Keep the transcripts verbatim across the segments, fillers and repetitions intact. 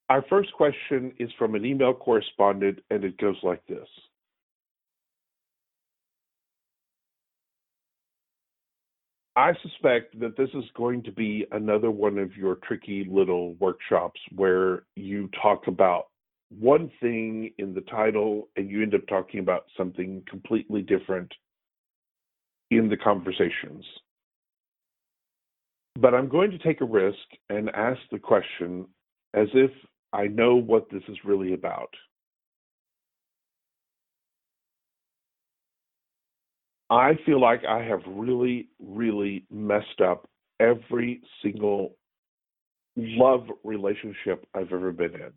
Our first question is from an email correspondent, and it goes like this. I suspect that this is going to be another one of your tricky little workshops where you talk about one thing in the title and you end up talking about something completely different in the conversations. But I'm going to take a risk and ask the question as if I know what this is really about. I feel like I have really, really messed up every single love relationship I've ever been in.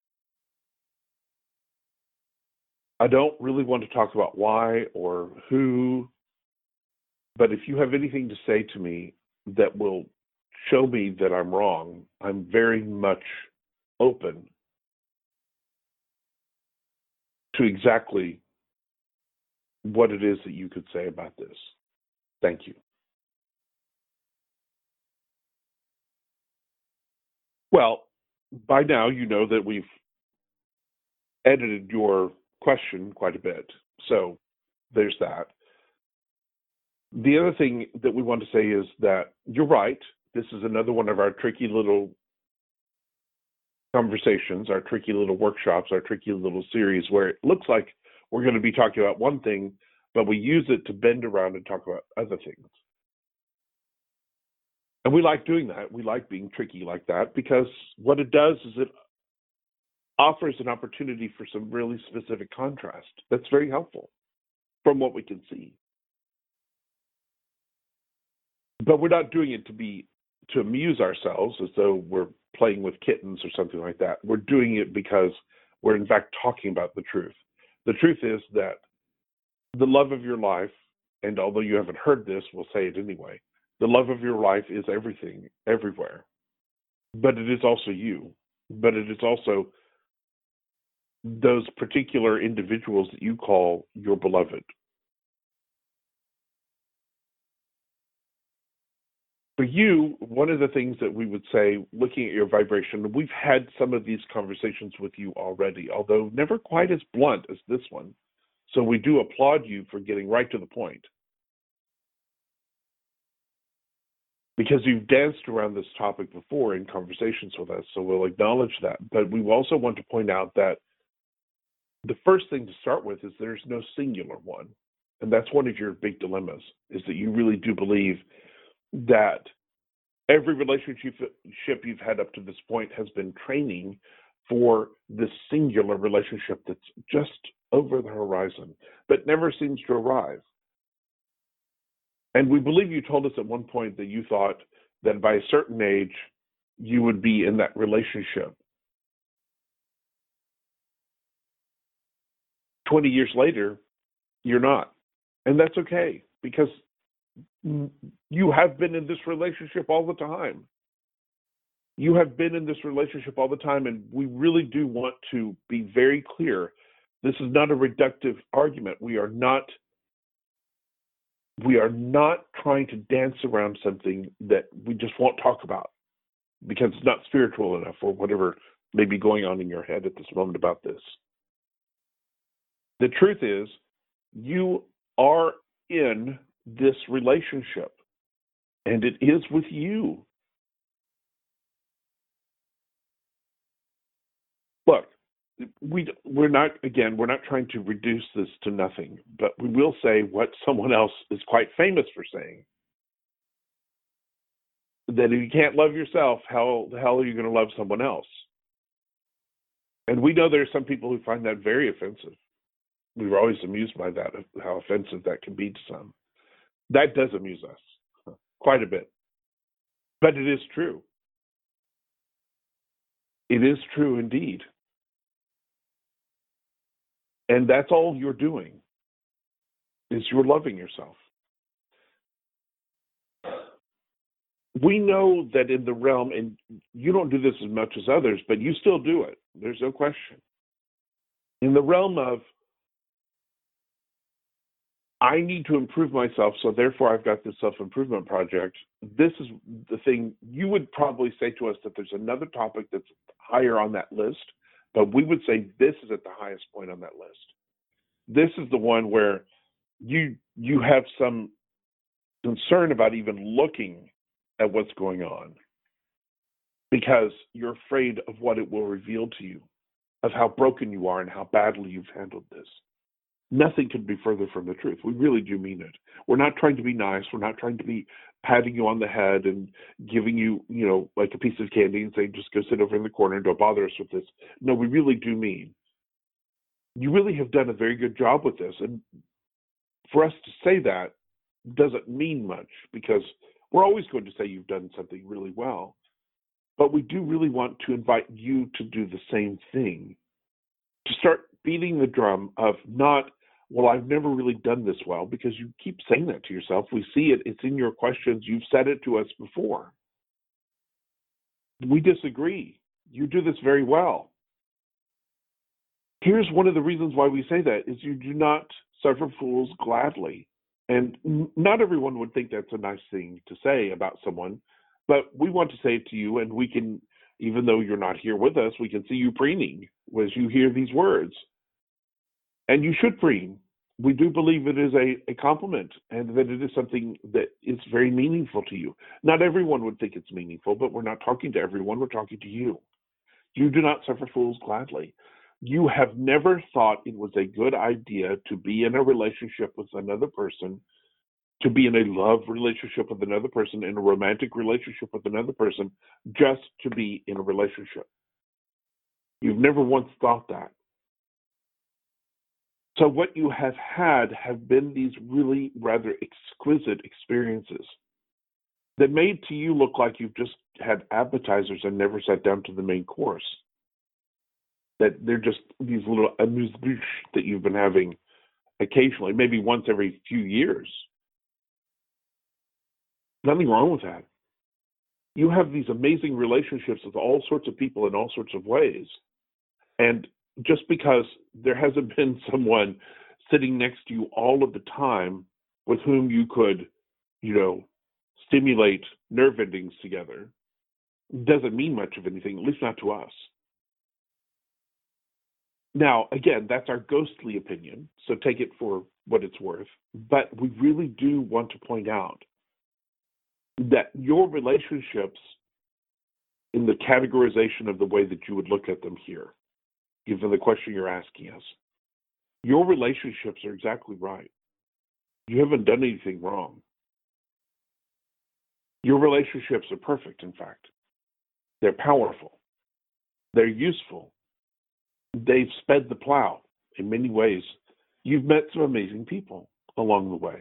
I don't really want to talk about why or who, but if you have anything to say to me that will show me that I'm wrong, I'm very much open to exactly what it is that you could say about this. Thank you. Well, by now you know that we've edited your question quite a bit. So there's that. The other thing that we want to say is that you're right. This is another one of our tricky little conversations, our tricky little workshops, our tricky little series where it looks like we're going to be talking about one thing, but we use it to bend around and talk about other things. And we like doing that. We like being tricky like that because what it does is it offers an opportunity for some really specific contrast. That's very helpful from what we can see. But we're not doing it to be to amuse ourselves as though we're playing with kittens or something like that. We're doing it because we're in fact talking about the truth. The truth is that the love of your life, and although you haven't heard this, we'll say it anyway, the love of your life is everything, everywhere. But it is also you. But it is also those particular individuals that you call your beloved. For you, one of the things that we would say, looking at your vibration, we've had some of these conversations with you already, although never quite as blunt as this one. So we do applaud you for getting right to the point. Because you've danced around this topic before in conversations with us, so we'll acknowledge that. But we also want to point out that the first thing to start with is there's no singular one. And that's one of your big dilemmas, is that you really do believe that every relationship you've had up to this point has been training for this singular relationship that's just over the horizon, but never seems to arrive. And we believe you told us at one point that you thought that by a certain age, you would be in that relationship. twenty years later, you're not. And that's okay, because you have been in this relationship all the time. You have been in this relationship all the time, and we really do want to be very clear. This is not a reductive argument. We are not we are not trying to dance around something that we just won't talk about because it's not spiritual enough or whatever may be going on in your head at this moment about this. The truth is, you are in this relationship, and it is with you. Look, we, we're not, again, we're not trying to reduce this to nothing, but we will say what someone else is quite famous for saying, that if you can't love yourself, how the hell are you going to love someone else? And we know there are some people who find that very offensive. We were always amused by that, how offensive that can be to some. That does amuse us quite a bit. But it is true. It is true indeed. And that's all you're doing, is you're loving yourself. We know that in the realm, and you don't do this as much as others, but you still do it. There's no question. In the realm of I need to improve myself, so therefore I've got this self-improvement project. This is the thing. You would probably say to us that there's another topic that's higher on that list, but we would say this is at the highest point on that list. This is the one where you you have some concern about even looking at what's going on because you're afraid of what it will reveal to you, of how broken you are and how badly you've handled this. Nothing could be further from the truth. We really do mean it. We're not trying to be nice. We're not trying to be patting you on the head and giving you, you know, like a piece of candy and saying, just go sit over in the corner and don't bother us with this. No, we really do mean, you really have done a very good job with this. And for us to say that doesn't mean much because we're always going to say you've done something really well. But we do really want to invite you to do the same thing, to start beating the drum of not, well, I've never really done this well, because you keep saying that to yourself. We see it. It's in your questions. You've said it to us before. We disagree. You do this very well. Here's one of the reasons why we say that is you do not suffer fools gladly. And not everyone would think that's a nice thing to say about someone, but we want to say it to you, and we can, even though you're not here with us, we can see you preening as you hear these words. And you should preen. We do believe it is a, a compliment and that it is something that is very meaningful to you. Not everyone would think it's meaningful, but we're not talking to everyone. We're talking to you. You do not suffer fools gladly. You have never thought it was a good idea to be in a relationship with another person, to be in a love relationship with another person, in a romantic relationship with another person, just to be in a relationship. You've never once thought that. So what you have had have been these really rather exquisite experiences that made to you look like you've just had appetizers and never sat down to the main course. That they're just these little amuse-bouche that you've been having occasionally, maybe once every few years. Nothing wrong with that. You have these amazing relationships with all sorts of people in all sorts of ways. And just because there hasn't been someone sitting next to you all of the time with whom you could, you know, stimulate nerve endings together, doesn't mean much of anything, at least not to us. Now, again, that's our ghostly opinion, so take it for what it's worth. But we really do want to point out that your relationships, in the categorization of the way that you would look at them here, given the question you're asking us, your relationships are exactly right. You haven't done anything wrong. Your relationships are perfect, in fact. They're powerful. They're useful. They've sped the plow in many ways. You've met some amazing people along the way.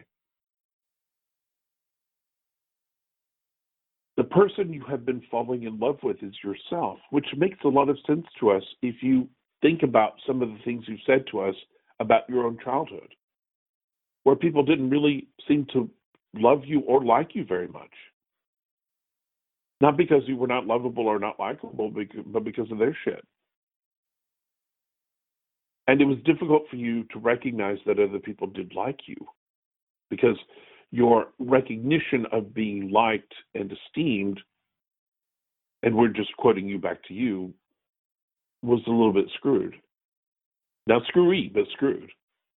The person you have been falling in love with is yourself, which makes a lot of sense to us if you think about some of the things you've said to us about your own childhood, where people didn't really seem to love you or like you very much. Not because you were not lovable or not likable, but because of their shit. And it was difficult for you to recognize that other people did like you, because your recognition of being liked and esteemed, and we're just quoting you back to you, was a little bit screwed. Not screwy, but screwed.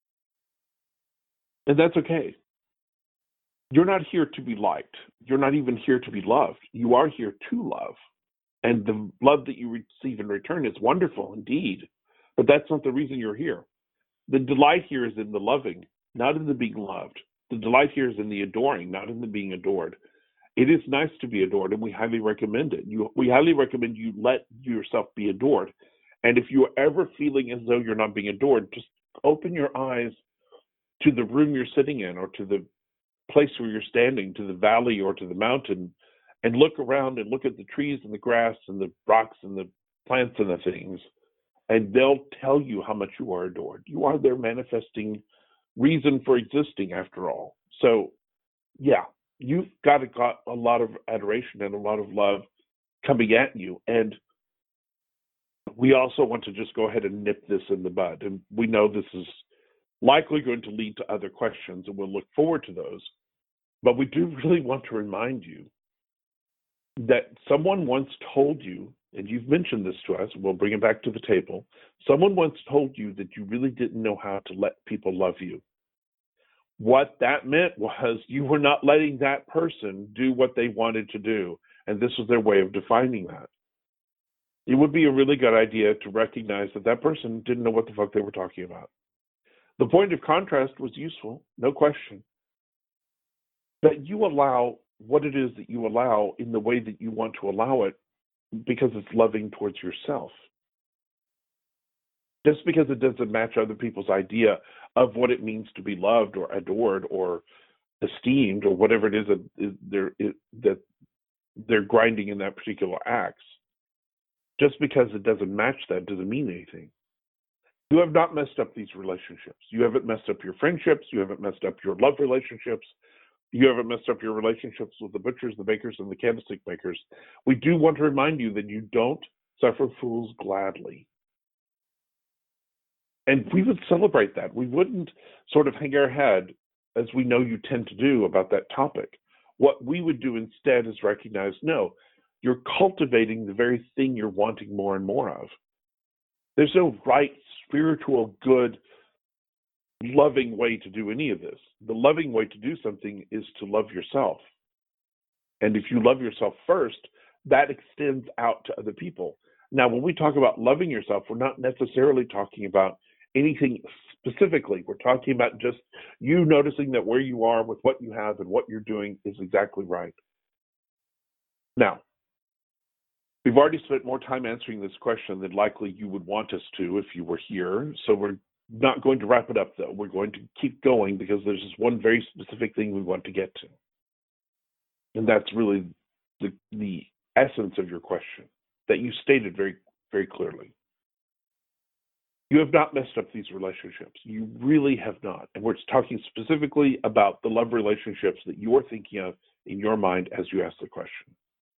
And that's okay. You're not here to be liked. You're not even here to be loved. You are here to love. And the love that you receive in return is wonderful indeed. But that's not the reason you're here. The delight here is in the loving, not in the being loved. The delight here is in the adoring, not in the being adored. It is nice to be adored, and we highly recommend it. You, we highly recommend you let yourself be adored. And if you're ever feeling as though you're not being adored, just open your eyes to the room you're sitting in, or to the place where you're standing, to the valley or to the mountain, and look around and look at the trees and the grass and the rocks and the plants and the things. And they'll tell you how much you are adored. You are their manifesting reason for existing, after all. So, yeah, you've got, a, got a lot of adoration and a lot of love coming at you. And we also want to just go ahead and nip this in the bud. And we know this is likely going to lead to other questions, and we'll look forward to those. But we do really want to remind you that someone once told you, and you've mentioned this to us, we'll bring it back to the table. Someone once told you that you really didn't know how to let people love you. What that meant was you were not letting that person do what they wanted to do, and this was their way of defining that. It would be a really good idea to recognize that that person didn't know what the fuck they were talking about. The point of contrast was useful, no question. But you allow what it is that you allow in the way that you want to allow it because it's loving towards yourself. Just because it doesn't match other people's idea of what it means to be loved or adored or esteemed or whatever it is that they're, that they're grinding in that particular acts, just because it doesn't match that doesn't mean anything. You have not messed up these relationships. You haven't messed up your friendships. You haven't messed up your love relationships. You haven't messed up your relationships with the butchers, the bakers, and the candlestick makers. We do want to remind you that you don't suffer fools gladly. And we would celebrate that. We wouldn't sort of hang our head, as we know you tend to do, about that topic. What we would do instead is recognize, no, you're cultivating the very thing you're wanting more and more of. There's no right, spiritual, good, loving way to do any of this. The loving way to do something is to love yourself. And if you love yourself first, that extends out to other people. Now, when we talk about loving yourself, we're not necessarily talking about anything specifically. We're talking about just you noticing that where you are with what you have and what you're doing is exactly right. Now, we've already spent more time answering this question than likely you would want us to if you were here. So we're not going to wrap it up, though. We're going to keep going because there's just one very specific thing we want to get to. And that's really the, the essence of your question that you stated very, very clearly. You have not messed up these relationships. You really have not. And we're talking specifically about the love relationships that you're thinking of in your mind as you ask the question.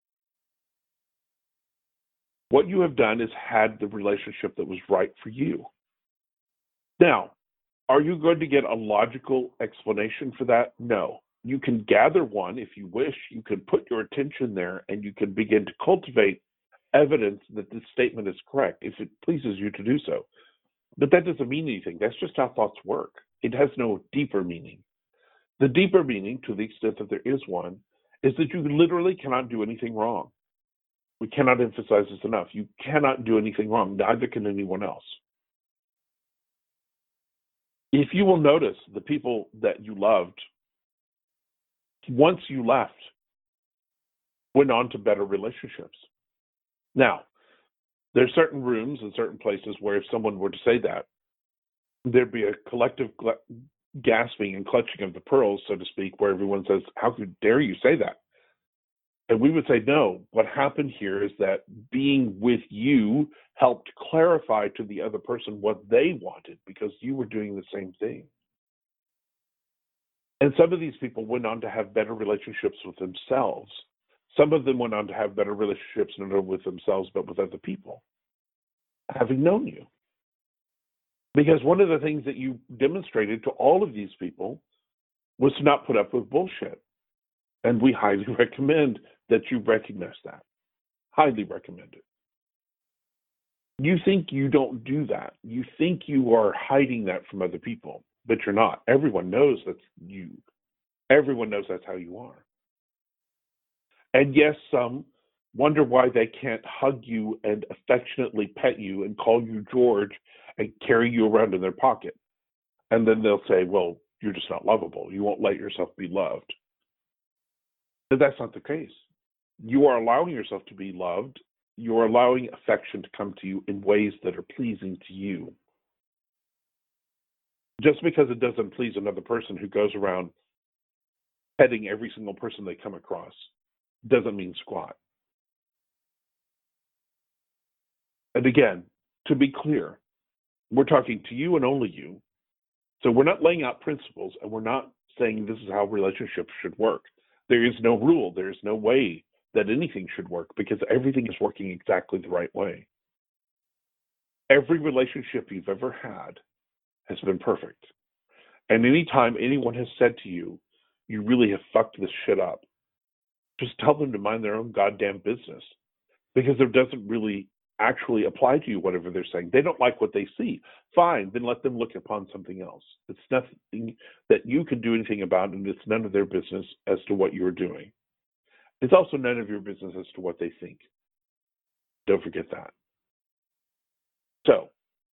What you have done is had the relationship that was right for you. Now, are you going to get a logical explanation for that? No. You can gather one if you wish. You can put your attention there and you can begin to cultivate evidence that this statement is correct if it pleases you to do so. But that doesn't mean anything. That's just how thoughts work. It has no deeper meaning. The deeper meaning, to the extent that there is one, is that you literally cannot do anything wrong. We cannot emphasize this enough. You cannot do anything wrong. Neither can anyone else. If you will notice, the people that you loved, once you left, went on to better relationships. Now, there's certain rooms and certain places where if someone were to say that, there'd be a collective gasping and clutching of the pearls, so to speak, where everyone says, how dare you say that? And we would say, no, what happened here is that being with you helped clarify to the other person what they wanted because you were doing the same thing. And some of these people went on to have better relationships with themselves. Some of them went on to have better relationships not only with themselves, but with other people, having known you. Because one of the things that you demonstrated to all of these people was to not put up with bullshit. And we highly recommend that you recognize that. Highly recommend it. You think you don't do that. You think you are hiding that from other people, but you're not. Everyone knows that's you. Everyone knows that's how you are. And yes, some wonder why they can't hug you and affectionately pet you and call you George and carry you around in their pocket. And then they'll say, well, you're just not lovable. You won't let yourself be loved. But that's not the case. You are allowing yourself to be loved. You are allowing affection to come to you in ways that are pleasing to you. Just because it doesn't please another person who goes around petting every single person they come across doesn't mean squat. And again, to be clear, we're talking to you and only you. So we're not laying out principles and we're not saying this is how relationships should work. There is no rule. There is no way that anything should work because everything is working exactly the right way. Every relationship you've ever had has been perfect. And anytime anyone has said to you, you really have fucked this shit up, just tell them to mind their own goddamn business, because it doesn't really actually apply to you, whatever they're saying. They don't like what they see. Fine, then let them look upon something else. It's nothing that you can do anything about, and it's none of their business as to what you're doing. It's also none of your business as to what they think. Don't forget that. So,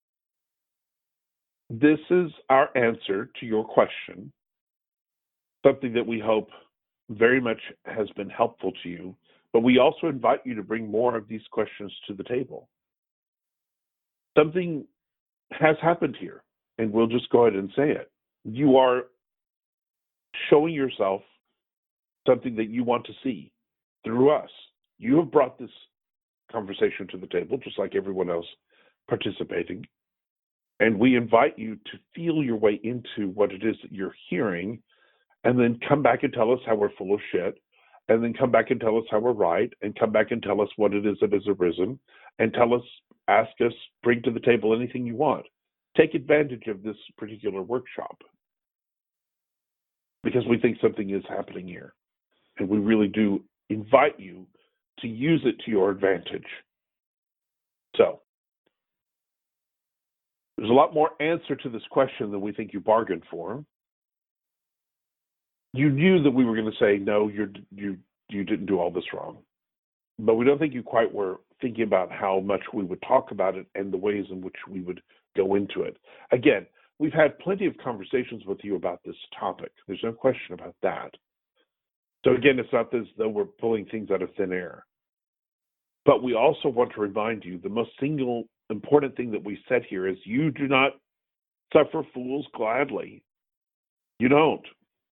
this is our answer to your question, something that we hope very much has been helpful to you, but we also invite you to bring more of these questions to the table. Something has happened here, and we'll just go ahead and say it. You are showing yourself something that you want to see through us. You have brought this conversation to the table, just like everyone else participating. And we invite you to feel your way into what it is that you're hearing, and then come back and tell us how we're full of shit, and then come back and tell us how we're right, and come back and tell us what it is that has arisen, and tell us, ask us, bring to the table anything you want. Take advantage of this particular workshop, because we think something is happening here, and we really do invite you to use it to your advantage. So, there's a lot more answer to this question than we think you bargained for. You knew that we were going to say, no, you're, you you didn't do all this wrong. But we don't think you quite were thinking about how much we would talk about it and the ways in which we would go into it. Again, we've had plenty of conversations with you about this topic. There's no question about that. So again, it's not as though we're pulling things out of thin air. But we also want to remind you, the most single important thing that we said here is you do not suffer fools gladly. You don't.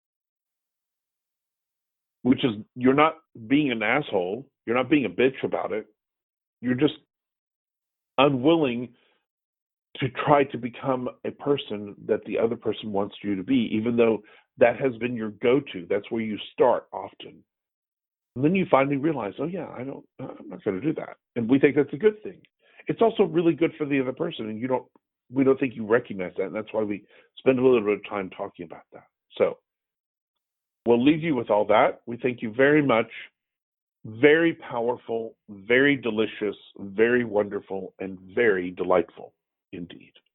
Which is, you're not being an asshole. You're not being a bitch about it. You're just unwilling to try to become a person that the other person wants you to be, even though that has been your go-to. That's where you start often. And then you finally realize, oh yeah, I don't, I'm not going to do that. And we think that's a good thing. It's also really good for the other person, and you don't, we don't think you recognize that, and that's why we spend a little bit of time talking about that. So, we'll leave you with all that. We thank you very much. Very powerful, very delicious, very wonderful, and very delightful indeed.